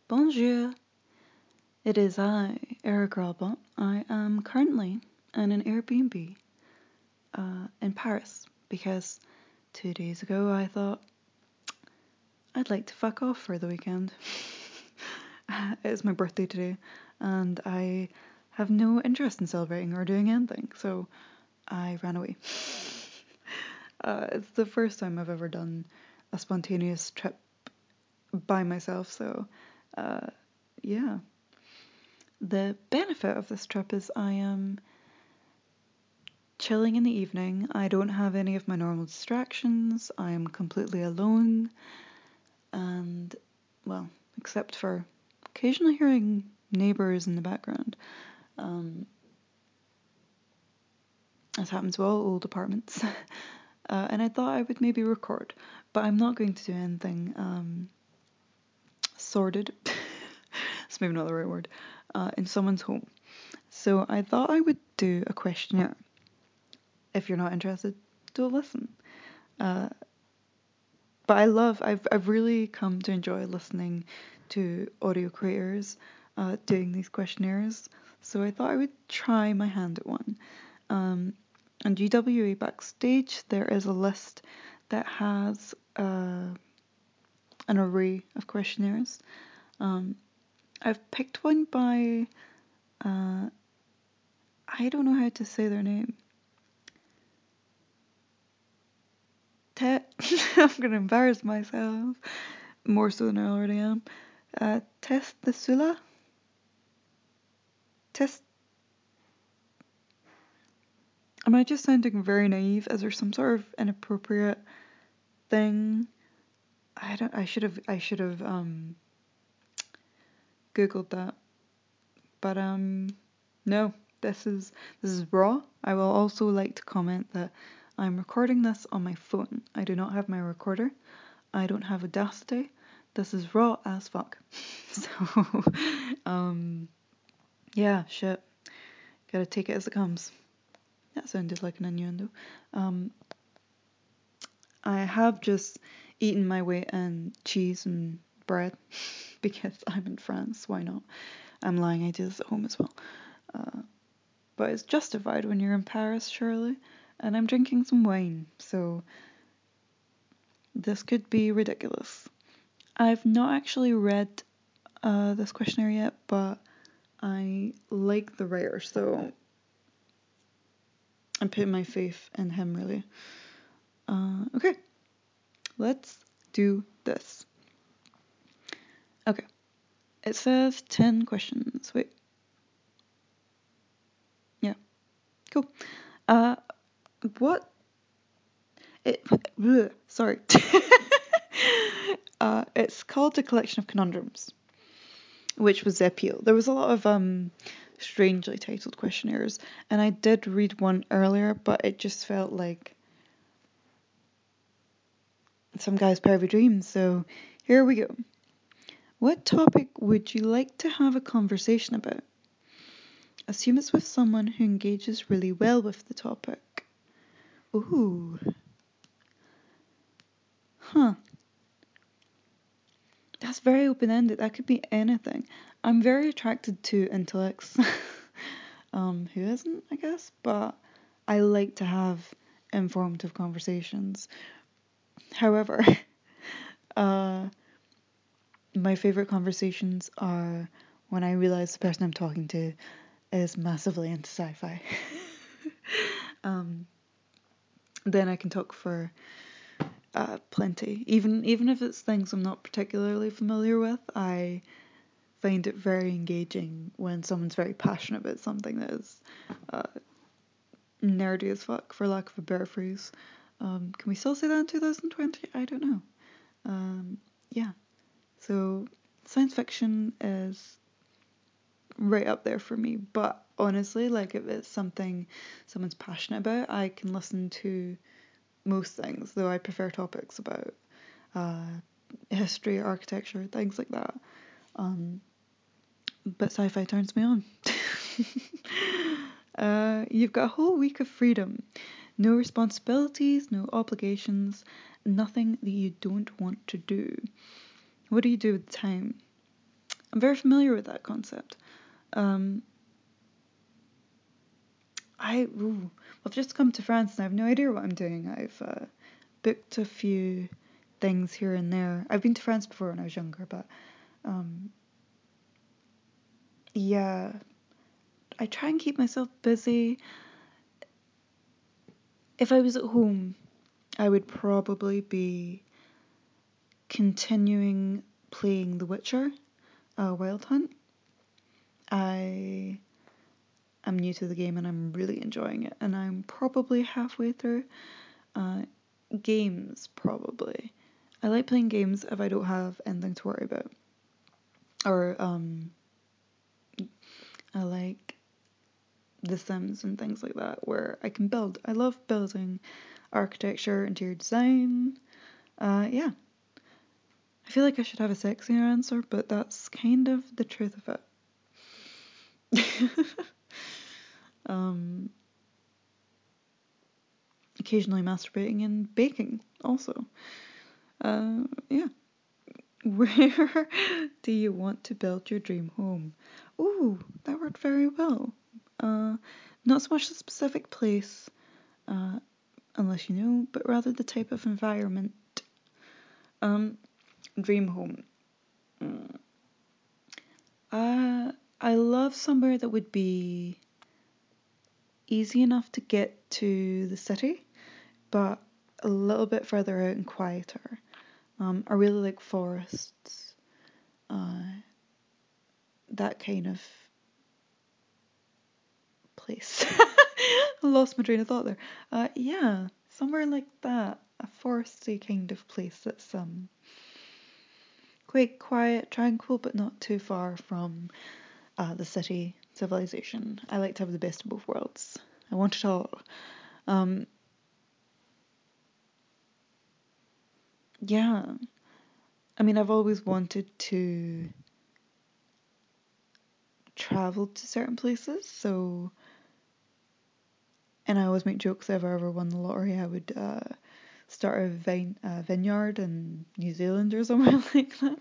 Bonjour. It is I, Eric Robot. I am currently in an Airbnb in Paris because 2 days ago I thought I'd like to fuck off for the weekend. It's my birthday today and I have no interest in celebrating or doing anything, so I ran away. It's the first time I've ever done a spontaneous trip by myself, so yeah. The benefit of this trip is I am chilling in the evening. I don't have any of my normal distractions. I am completely alone. And, well, except for occasionally hearing neighbours in the background. As happens with all old apartments. And I thought I would maybe record, but I'm not going to do anything sordid. It's maybe not the right word. In someone's home. So I thought I would do a questionnaire. If you're not interested, don't listen. But I've really come to enjoy listening to audio creators doing these questionnaires. So I thought I would try my hand at one. On GWA Backstage, there is a list that has an array of questionnaires. I've picked one by, I don't know how to say their name. I'm going to embarrass myself more so than I already am. Test the Sula? Am I just sounding very naive? Is there some sort of inappropriate thing? I should have Googled that. But no, this is raw. I will also like to comment that I'm recording this on my phone. I do not have my recorder. I don't have Audacity. This is raw as fuck. So yeah, shit. Gotta take it as it comes. That sounded like an innuendo. I have just eaten my weight in cheese and bread because I'm in France. Why not? I'm lying. I do this at home as well. But it's justified when you're in Paris, surely. And I'm drinking some wine, so this could be ridiculous. I've not actually read this questionnaire yet, but I like the writer, so I'm putting my faith in him, really. Okay, let's do this. Okay, it says 10 questions. Wait. Yeah, cool. What? Sorry. It's called A Collection of Conundrums, which was the appeal. There was a lot of strangely titled questionnaires, and I did read one earlier, but it just felt like some guy's private dream, so here we go. What topic would you like to have a conversation about? Assume it's with someone who engages really well with the topic. Ooh. Huh. That's very open-ended. That could be anything. I'm very attracted to intellects. Who isn't, I guess? But I like to have informative conversations. However, my favorite conversations are when I realize the person I'm talking to is massively into sci-fi. Then I can talk for plenty. Even if it's things I'm not particularly familiar with, I find it very engaging when someone's very passionate about something that is nerdy as fuck, for lack of a better phrase. Can we still say that in 2020? I don't know. Yeah. So science fiction is right up there for me. But honestly, like if it's something someone's passionate about, I can listen to most things, though I prefer topics about history, architecture, things like that. But sci-fi turns me on. You've got a whole week of freedom. No responsibilities, no obligations, nothing that you don't want to do. What do you do with the time? I'm very familiar with that concept. I've just come to France and I have no idea what I'm doing. I've booked a few things here and there. I've been to France before when I was younger, but yeah, I try and keep myself busy. If I was at home, I would probably be continuing playing The Witcher, Wild Hunt. I am new to the game and I'm really enjoying it, and I'm probably halfway through. Games, probably. I like playing games if I don't have anything to worry about. Or I like The Sims and things like that where I can build. I love building architecture, interior design. Yeah. I feel like I should have a sexier answer, but that's kind of the truth of it. Occasionally masturbating and baking also. Yeah. Where do you want to build your dream home? Ooh, that worked very well. Not so much the specific place, unless you know, but rather the type of environment. Dream home. I love somewhere that would be easy enough to get to the city, but a little bit further out and quieter. I really like forests. That kind of place. I lost my train of thought there. Yeah, somewhere like that, a foresty kind of place that's quite quiet, tranquil, but not too far from the city civilization. I like to have the best of both worlds. I want it all. Yeah, I mean, I've always wanted to travel to certain places, so, and I always make jokes if I ever won the lottery, I would start a vineyard in New Zealand or somewhere like that.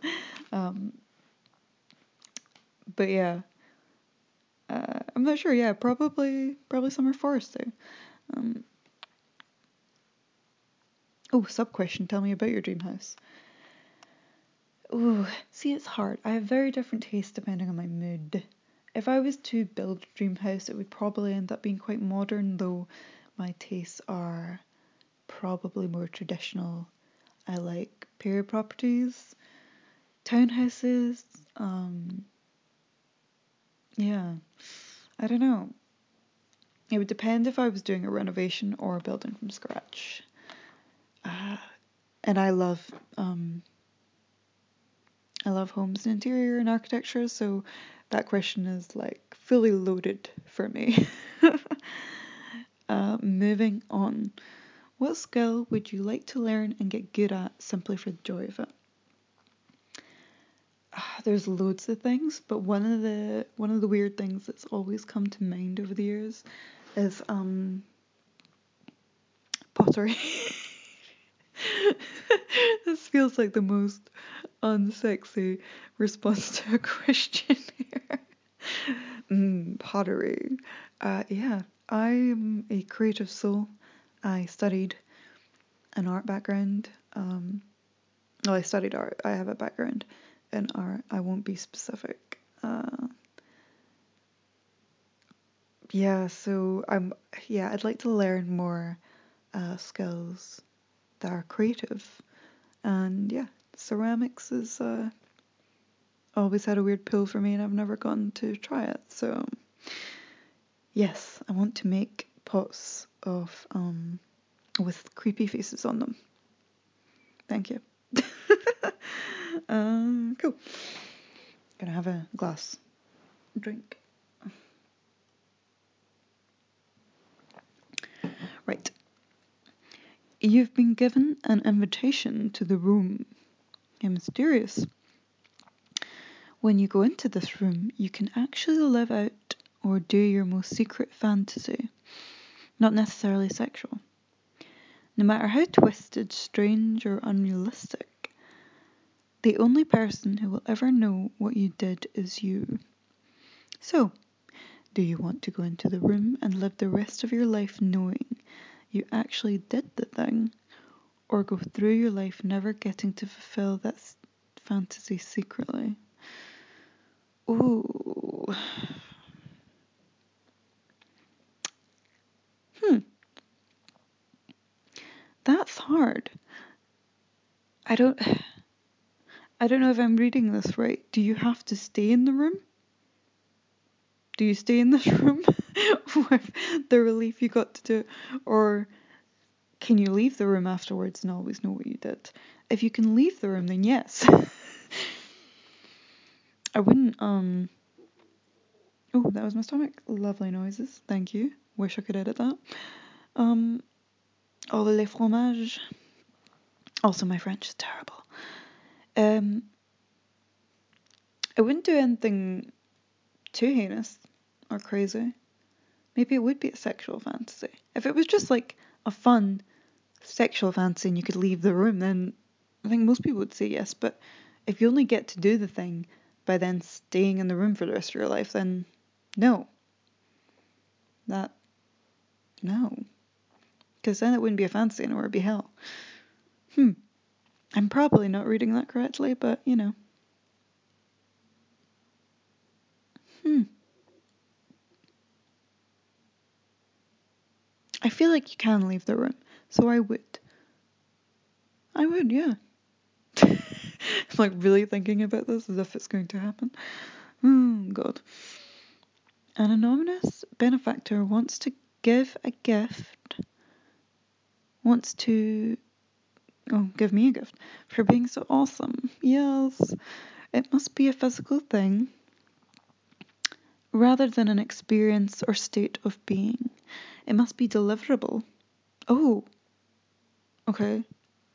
But yeah, I'm not sure. Yeah, probably somewhere foresty. Oh, sub question. Tell me about your dream house. Oh, see, it's hard. I have very different tastes depending on my mood. If I was to build a dream house, it would probably end up being quite modern, though my tastes are probably more traditional. I like period properties, townhouses. Yeah, I don't know. It would depend if I was doing a renovation or building from scratch. And I love homes and interior and architecture, so that question is like fully loaded for me. Moving on. What skill would you like to learn and get good at simply for the joy of it? There's loads of things, but one of the weird things that's always come to mind over the years is pottery. This feels like the most unsexy response to a question here. Pottery. Yeah, I'm a creative soul. I studied an art background. Well, I studied art. I have a background in art. I won't be specific. Yeah, so I'd like to learn more skills that are creative. And yeah, ceramics is always had a weird pull for me and I've never gotten to try it. So yes, I want to make pots of with creepy faces on them. Thank you. Cool. Gonna have a glass drink. Right. You've been given an invitation to the room. You're mysterious. When you go into this room, you can actually live out or do your most secret fantasy, not necessarily sexual. No matter how twisted, strange, or unrealistic, The only person who will ever know what you did is you. So, do you want to go into the room and live the rest of your life knowing you actually did the thing, or go through your life never getting to fulfill that fantasy secretly? Ooh. That's hard. I don't I don't know if I'm reading this right. Do you have to stay in the room? Do you stay in this room with the relief you got to do? Or can you leave the room afterwards and always know what you did? If you can leave the room, then yes. I wouldn't, oh, that was my stomach. Lovely noises. Thank you. Wish I could edit that. Oh, le fromage. Also, my French is terrible. I wouldn't do anything too heinous or crazy. Maybe it would be a sexual fantasy. If it was just like a fun sexual fantasy and you could leave the room, then I think most people would say yes. But if you only get to do the thing by then staying in the room for the rest of your life, then no. No. Because then it wouldn't be a fantasy anymore, it'd be hell. I'm probably not reading that correctly, but you know. I feel like you can leave the room, so I would. I would, yeah. I'm like really thinking about this as if it's going to happen. God. An anonymous benefactor wants to give a gift, wants to give me a gift for being so awesome. Yes. It must be a physical thing rather than an experience or state of being. It must be deliverable. Oh, okay.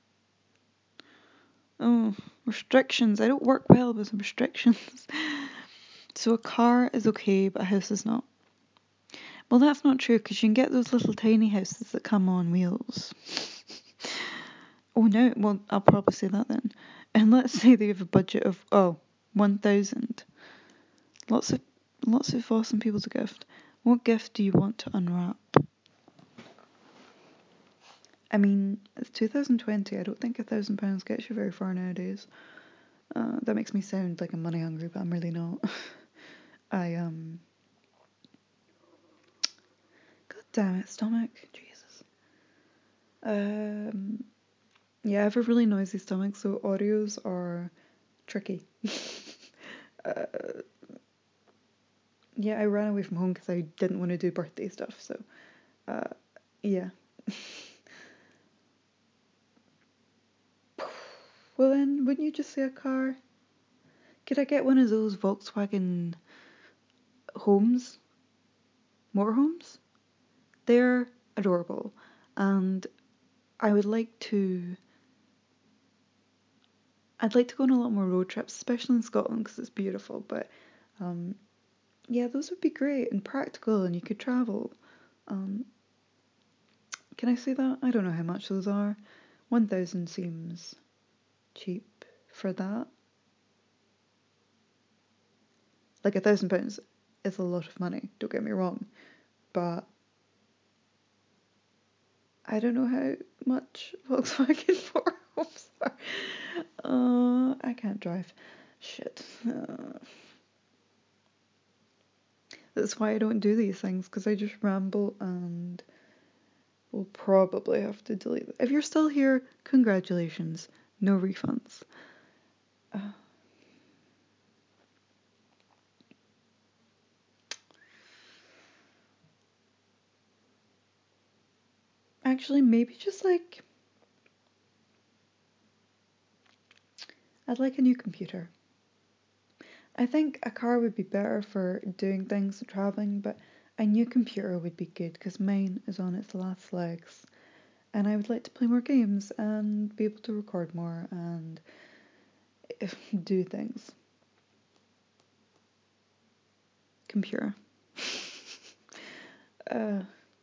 Oh, restrictions. I don't work well with restrictions. So a car is okay, but a house is not. Well, that's not true, because you can get those little tiny houses that come on wheels. Oh no, well, I'll probably say that then. And let's say they have a budget of 1,000. Lots of awesome people to gift. What gift do you want to unwrap? I mean, it's 2020. I don't think £1,000 gets you very far nowadays. That makes me sound like I'm money hungry, but I'm really not. God damn it, stomach. Jesus. Yeah, I have a really noisy stomach, so audios are tricky. Yeah, I ran away from home because I didn't want to do birthday stuff, so yeah. Well then, wouldn't you just say a car? Could I get one of those Volkswagen homes? Motorhomes? They're adorable, and I would like to. I'd like to go on a lot more road trips, especially in Scotland because it's beautiful. But yeah, those would be great and practical, and you could travel. Can I say that? I don't know how much those are. 1,000 seems cheap for that. Like £1,000 is a lot of money, don't get me wrong, but I don't know how much Volkswagen motorhomes are. I can't drive. Shit. That's why I don't do these things, because I just ramble and will probably have to delete it. If you're still here, congratulations. No refunds. Actually, maybe just like I'd like a new computer. I think a car would be better for doing things and traveling, but a new computer would be good because mine is on its last legs. And I would like to play more games and be able to record more and do things. Computer.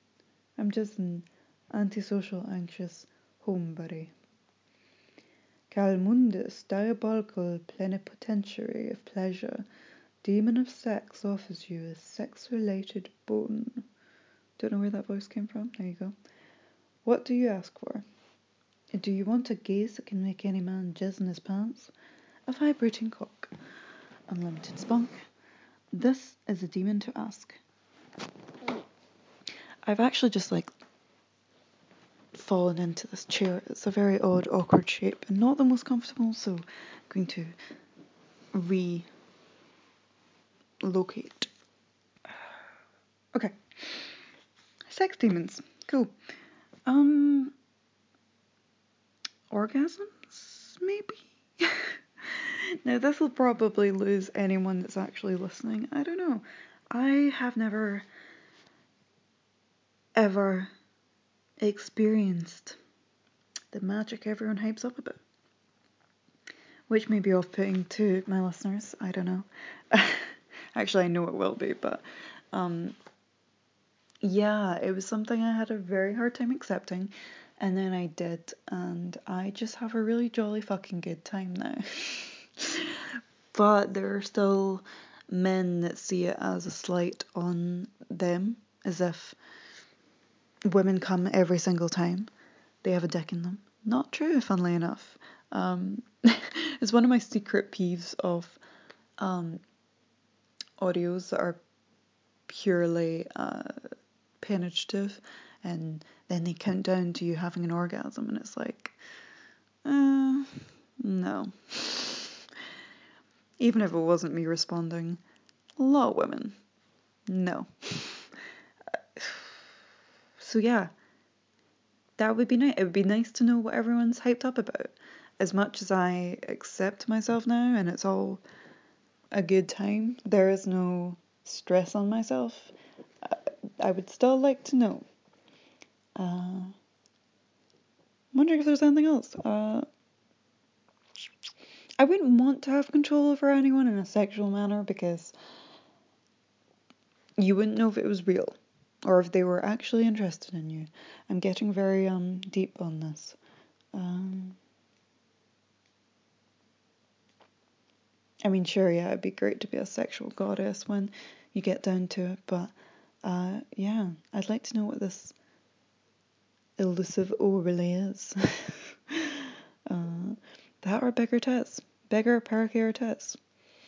I'm just an antisocial, anxious homebody. Calmundus, diabolical plenipotentiary of pleasure, demon of sex, offers you a sex-related boon. Don't know where that voice came from. There you go. What do you ask for? Do you want a gaze that can make any man jizz in his pants? A vibrating cock? Unlimited spunk? This is a demon to ask. I've actually just fallen into this chair. It's a very odd, awkward shape and not the most comfortable, so I'm going to relocate. Okay. Sex demons. Cool. Orgasms, maybe? Now, this will probably lose anyone that's actually listening. I don't know. I have never, ever experienced the magic everyone hypes up about. Which may be off-putting to my listeners. I don't know. Actually, I know it will be, but yeah, it was something I had a very hard time accepting, and then I did, and I just have a really jolly fucking good time now. But there are still men that see it as a slight on them, as if women come every single time they have a dick in them. Not true, funnily enough. It's one of my secret peeves of audios that are purely penetrative, and then they count down to you having an orgasm, and it's like, no. Even if it wasn't me responding, a lot of women, no. So yeah, that would be nice. It would be nice to know what everyone's hyped up about. As much as I accept myself now and it's all a good time, there is no stress on myself, I would still like to know. Wondering if there's anything else. I wouldn't want to have control over anyone in a sexual manner because you wouldn't know if it was real or if they were actually interested in you. I'm getting very deep on this. I mean, sure, yeah, it'd be great to be a sexual goddess when you get down to it, but yeah, I'd like to know what this elusive O really is. That or bigger tits. Bigger paracair tits.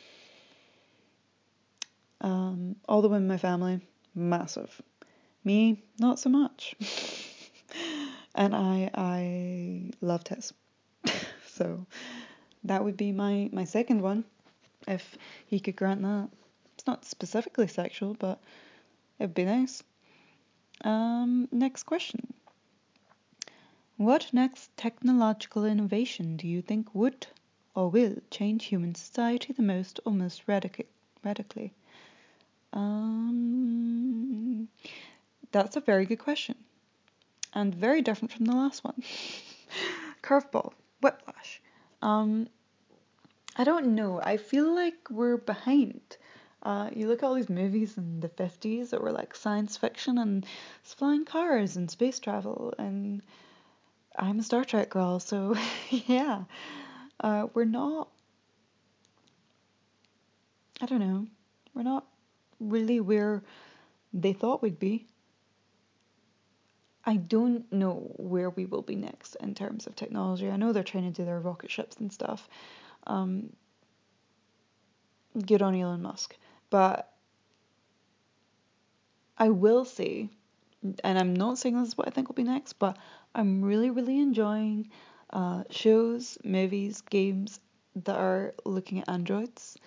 All the women in my family, massive. Me, not so much. And I love tits. So that would be my second one, if he could grant that. It's not specifically sexual, but it'd be nice. Next question. What next technological innovation do you think would or will change human society the most or most radically? That's a very good question. And very different from the last one. Curveball. Whiplash. I don't know. I feel like we're behind. You look at all these movies in the 50s that were like science fiction and flying cars and space travel, and I'm a Star Trek girl, so yeah. We're not, I don't know, we're not really where they thought we'd be. I don't know where we will be next in terms of technology. I know they're trying to do their rocket ships and stuff. Good on Elon Musk. But I will say, and I'm not saying this is what I think will be next, but I'm really, really enjoying shows, movies, games that are looking at androids.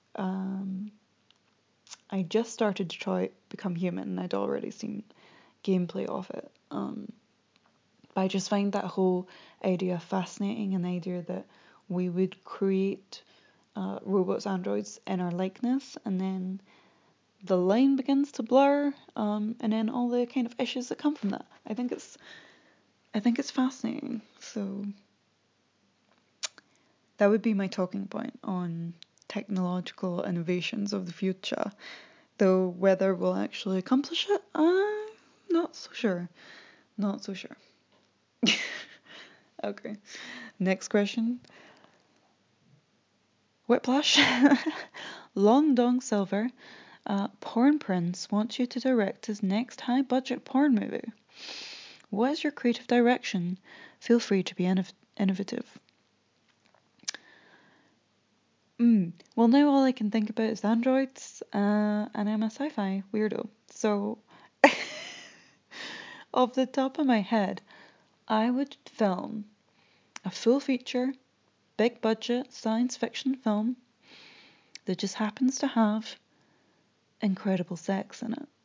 I just started Detroit Become Human, and I'd already seen gameplay of it. But I just find that whole idea fascinating, an idea that we would create robots, androids in our likeness, and then the line begins to blur, and then all the kind of issues that come from that. I think it's fascinating. So that would be my talking point on technological innovations of the future. Though whether we'll actually accomplish it, I'm not so sure. Not so sure. Okay. Next question. Whiplash. Long Dong Silver. Porn Prince wants you to direct his next high budget porn movie. What is your creative direction? Feel free to be innovative. Well, now all I can think about is androids, and I'm a sci-fi weirdo. So, off the top of my head, I would film a full feature, big budget science fiction film that just happens to have incredible sex in it.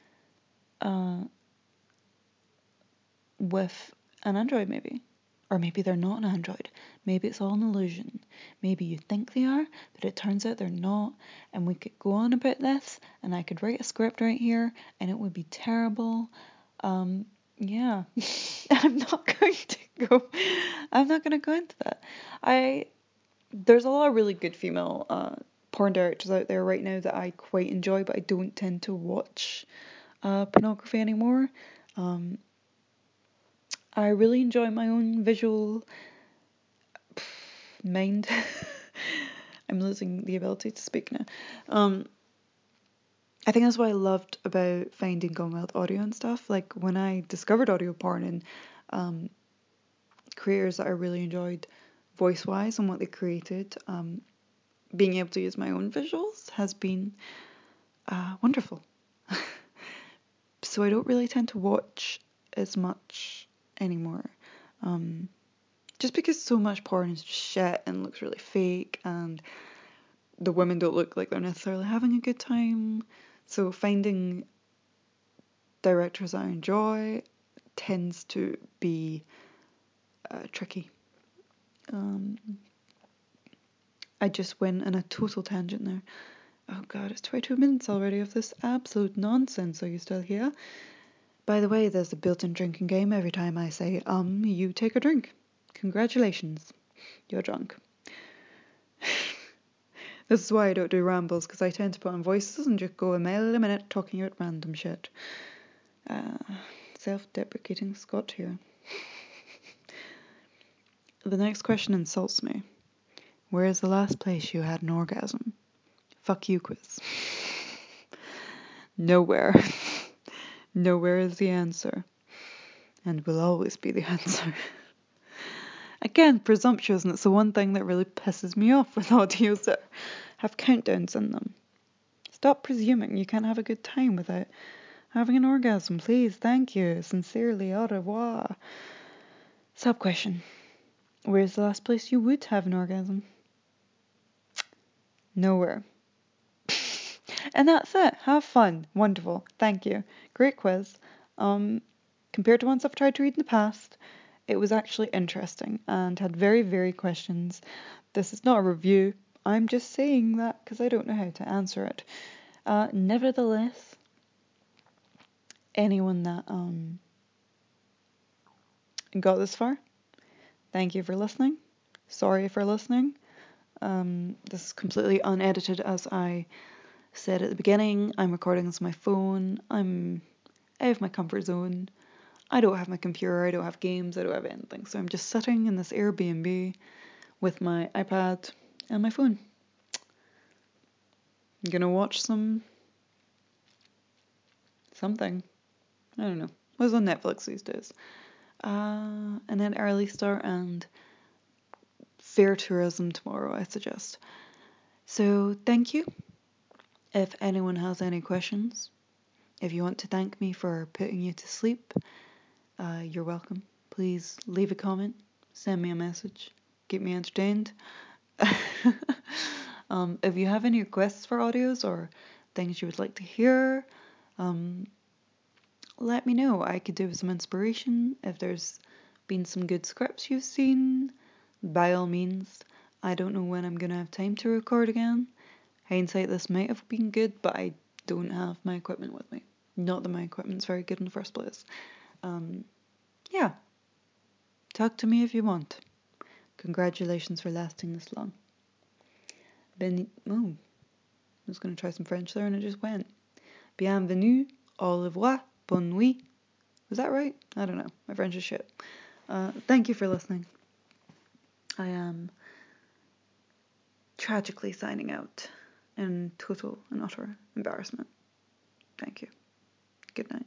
With an android maybe. Or maybe they're not an android. Maybe it's all an illusion. Maybe you think they are, but it turns out they're not. And we could go on about this, and I could write a script right here, and it would be terrible. Yeah. I'm not going to go into that. There's a lot of really good female porn directors out there right now that I quite enjoy, but I don't tend to watch pornography anymore. I really enjoy my own visual mind. I'm losing the ability to speak now. I think that's what I loved about finding Gone Wild audio and stuff. Like when I discovered audio porn and creators that I really enjoyed voice wise and what they created, being able to use my own visuals has been wonderful. So I don't really tend to watch as much anymore. Just because so much porn is just shit and looks really fake, and the women don't look like they're necessarily having a good time. So finding directors I enjoy tends to be tricky. I just went on a total tangent there. Oh god, it's 22 minutes already of this absolute nonsense. Are you still here? By the way, there's a built-in drinking game every time I say, you take a drink. Congratulations, you're drunk. This is why I don't do rambles, because I tend to put on voices and just go a mile a minute talking about random shit. Self-deprecating Scott here. The next question insults me. Where is the last place you had an orgasm? Fuck you, quiz. Nowhere. Nowhere is the answer. And will always be the answer. Again, presumptuous, and it's the one thing that really pisses me off with audios that have countdowns in them. Stop presuming you can't have a good time without having an orgasm. Please, thank you. Sincerely, au revoir. Sub-question. Where's the last place you would have an orgasm? Nowhere. And that's it. Have fun. Wonderful. Thank you. Great quiz. Compared to ones I've tried to read in the past, it was actually interesting and had very varied questions. This is not a review. I'm just saying that because I don't know how to answer it. Nevertheless, anyone that got this far, thank you for listening. Sorry for listening. This is completely unedited, as I said at the beginning. I'm recording this on my phone. I'm out of my comfort zone. I don't have my computer, I don't have games, I don't have anything. So I'm just sitting in this Airbnb with my iPad and my phone. I'm gonna watch something. I don't know. What's on Netflix these days? And then Early Star and Fair Tourism tomorrow, I suggest. So thank you. If anyone has any questions, if you want to thank me for putting you to sleep, you're welcome. Please leave a comment, send me a message, keep me entertained. If you have any requests for audios or things you would like to hear, let me know. I could do with some inspiration. If there's been some good scripts you've seen, by all means. I don't know when I'm going to have time to record again. Hindsight, this might have been good, but I don't have my equipment with me. Not that my equipment's very good in the first place. Yeah. Talk to me if you want. Congratulations for lasting this long. I was going to try some French there and it just went. Bienvenue, au revoir, bonne nuit. Was that right? I don't know. My French is shit. Thank you for listening. I am tragically signing out in total and utter embarrassment. Thank you. Good night.